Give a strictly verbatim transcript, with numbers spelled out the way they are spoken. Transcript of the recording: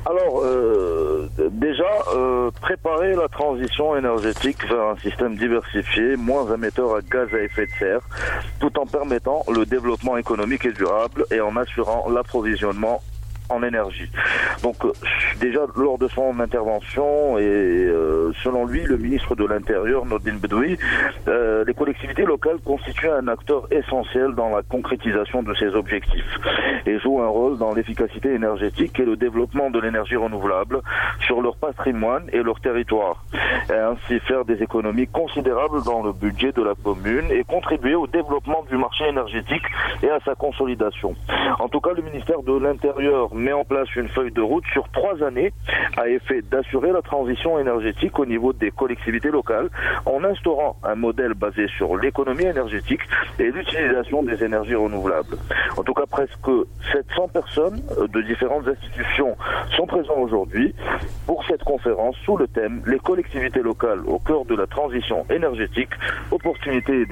Alors, euh, déjà, euh, préparer la transition énergétique vers un système diversifié, moins émetteur à gaz à effet de serre, tout en permettant le développement économique et durable et en assurant l'approvisionnement en énergie. Donc euh, déjà lors de son intervention et euh, selon lui, le ministre de l'Intérieur, Nordine Bedoui, euh, les collectivités locales constituent un acteur essentiel dans la concrétisation de ces objectifs et jouent un rôle dans l'efficacité énergétique et le développement de l'énergie renouvelable sur leur patrimoine et leur territoire, et ainsi faire des économies considérables dans le budget de la commune et contribuer au développement du marché énergétique et à sa consolidation. En tout cas, le ministère de l'Intérieur met en place une feuille de route sur trois années à effet d'assurer la transition énergétique au niveau des collectivités locales en instaurant un modèle basé sur l'économie énergétique et l'utilisation des énergies renouvelables. En tout cas, presque sept cents personnes de différentes institutions sont présentes aujourd'hui pour cette conférence sous le thème « Les collectivités locales au cœur de la transition énergétique, opportunités et défis ».